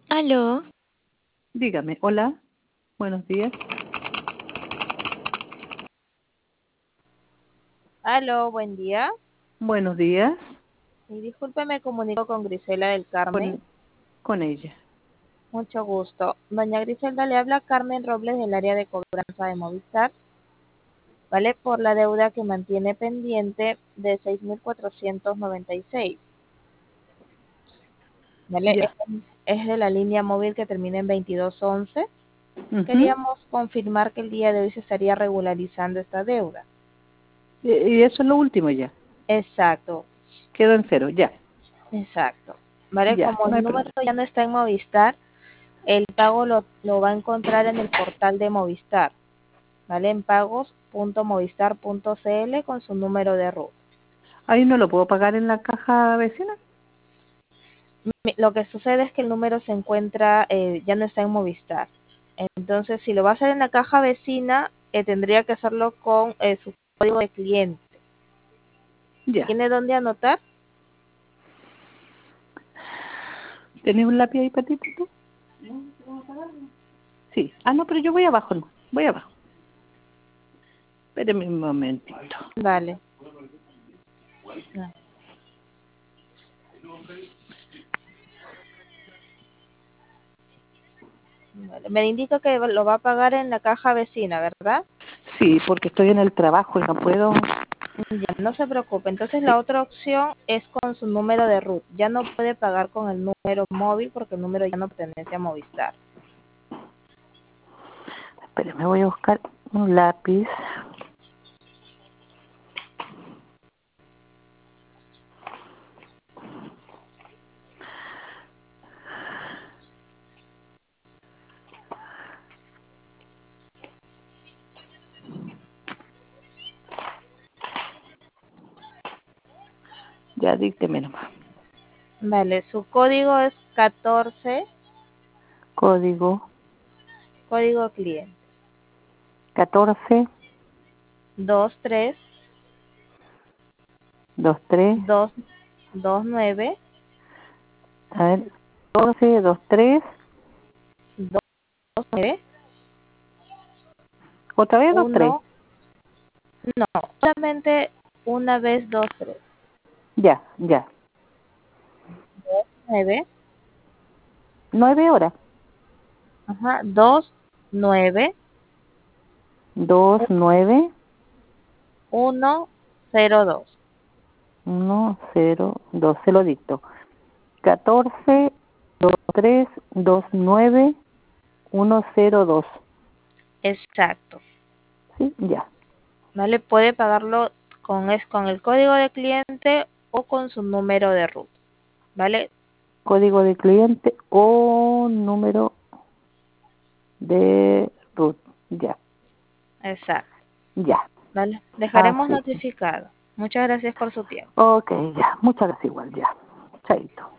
Aló, Dígame, hola, buenos días. Aló, buen día. Buenos días, Y disculpe, me comunico con Grisela del Carmen. con, con ella. Mucho gusto. Doña Griselda, le habla Carmen Robles del área de cobranza de Movistar, ¿vale? Por la deuda que mantiene pendiente de 6.496, ¿vale? Ya. Es de la línea móvil que termina en 2211. Ujú. Queríamos confirmar que el día de hoy se estaría regularizando esta deuda. Y eso es lo último ya. Exacto, Quedó en cero, ya. exacto. ¿Vale? Ya, Como no hay el número problema. ya no está en Movistar, el pago lo va a encontrar en el portal de Movistar, ¿vale? En pagos.movistar.cl con su número de RUT. Ahí no lo puedo pagar en la caja vecina. Lo que sucede es que el número se encuentra, ya no está en Movistar. Entonces, si lo va a hacer en la caja vecina, tendría que hacerlo con su código de cliente. Ya. ¿Tiene dónde anotar? ¿Tenés un lápiz ahí, Patito, tú? Sí. Ah, no, pero yo voy abajo, no. Voy abajo. Espéreme un momentito. Dale. Ah, vale. Me indica que lo va a pagar en la caja vecina, ¿verdad? Sí, porque estoy en el trabajo y no puedo. Ya, no se preocupe. Entonces Sí. la otra opción es con su número de RUT. Ya no puede pagar con el número móvil porque el número ya no pertenece a Movistar. Espéreme, voy a buscar un lápiz. Ya, dícteme nomás. Vale, su código es 14, Código código cliente. 14 23 23. 229 A ver, 12, 23, 29 otra vez 23. 1, no, solamente una vez 23. Ya, ya. 9, 9 horas. ajá, 29 2, 9, 102. 1, 0, 2. Se lo dicto. 14, 2, 3, 2, 9, 1, 0, 2. Exacto. Sí, ya. ¿Vale? Puede pagarlo con el código de cliente o con su número de RUT, ¿vale? Código de cliente o número de root. Ya, Exacto, ya. ¿vale? Dejaremos Así. notificado. Muchas gracias por su tiempo. Ok, ya. Muchas gracias igual, ya. Chaito.